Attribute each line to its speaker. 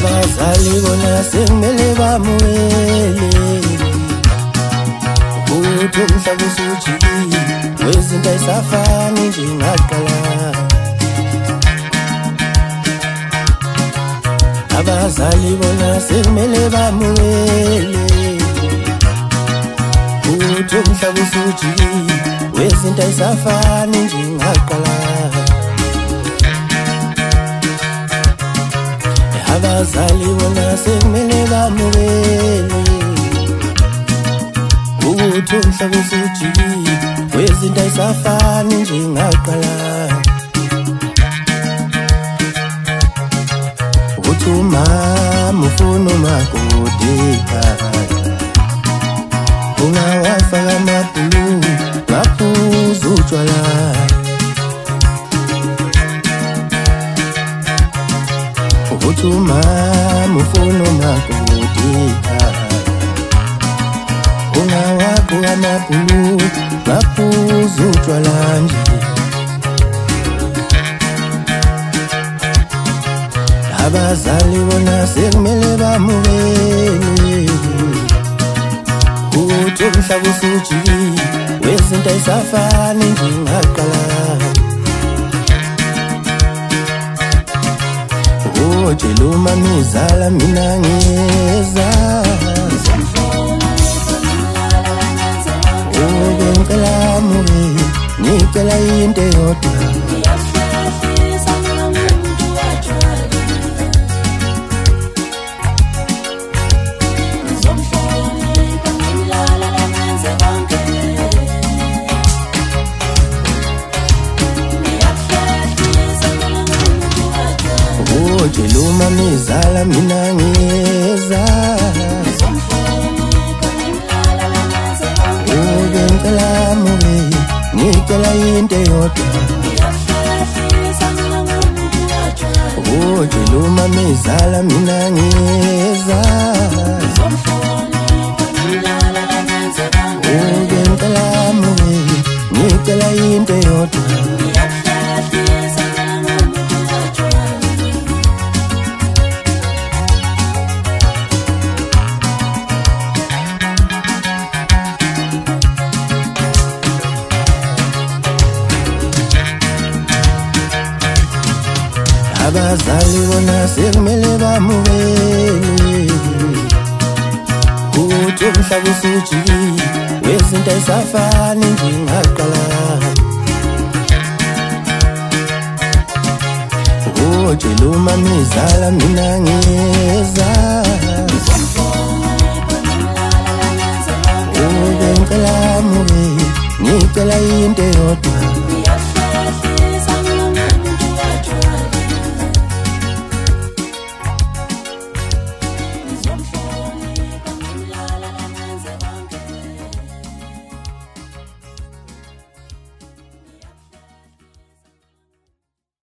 Speaker 1: abazali bona sekumele bamukele ukuthi umhlaba usujikile wezinto ayisafani njengaqala. Abazali bona sekumele bamukele ukuthi umhlaba usujikile wezinto ayisafani njengaqala. Abazali bona sekumele bamukele ukuthi umhlaba usujikile wezinto ayisafani njengaqala. Uthi umama ufuna umakoti ekhaya ungawafaka amabhulu ngaphuza utshwala. Uthi umama ufuna umakoti ekhaya ungawakho amabhulu ngaphuza utshwala nje. Abazali bona sekumele bamukele ukuthi umhlaba usujikile wezinto ayisafani njengaqala. Tshela umama izala mina ngiyeza ngicela amukele ngicela into eyodwa. Tshela umama izala mina ngiyeza ngicela amukele ngicela into eyodwa. Tshela umama izala mina ngiyeza ngicela amukele ngicela into eyodwa. Abazali bona sekumele bamukele ukuthi umhlaba usujikile wezinto ayisafani njengaqala. Tshela umama izala mina ngiyeza ngicela amukele ngicela into eyodwa.